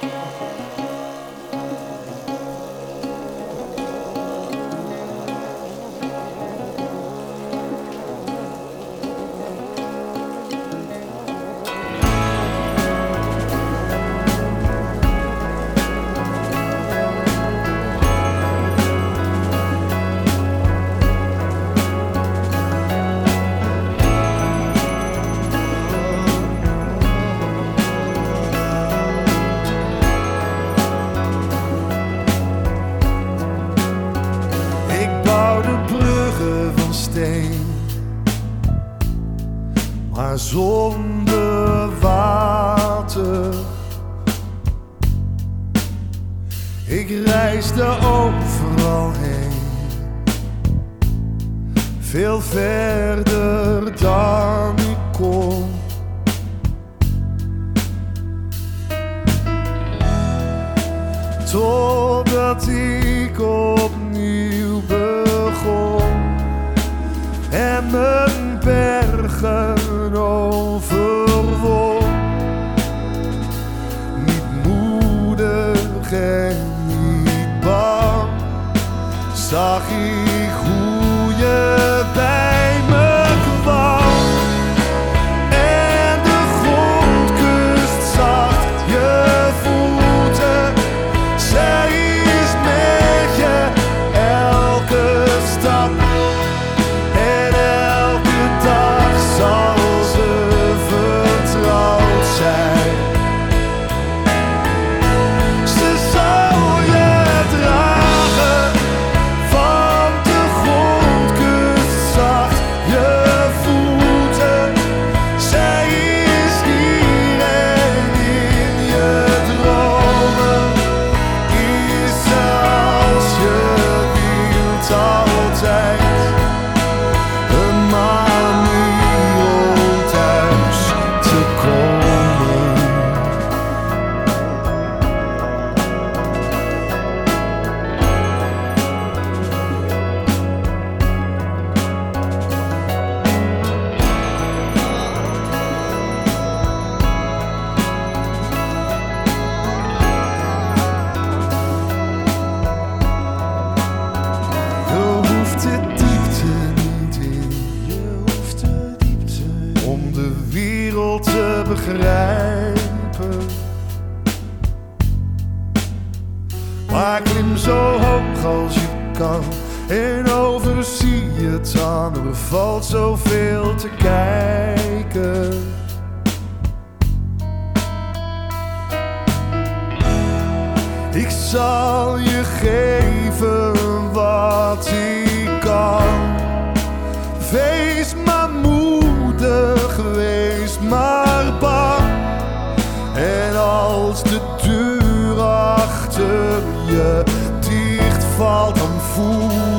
Maar zonder water. Ik reisde overal heen, veel verder dan ik kon. Totdat ik opnieuw begon en mijn bergen overwon. Niet moedig en niet bang, zag ik hoe je bij me kwam. En de grond kust zacht je voeten. Zij is met je elke stap. En elke dag zal ze vertrouwd zijn. Ze zal je dragen van de grond kust zacht je voeten. Zij is hier en in je dromen is ze als je wilt altijd. Een manier om thuis te komen. Je hoeft de diepte niet in, je hoeft de diepte om de wereld te begrijpen. Maar klim zo hoog als je kan en overzie het dan. Er valt zoveel te kijken. Ik zal je geven wat ik kan. Wees maar moedig, wees maar bang. En als de deur achter je dicht valt, dan voel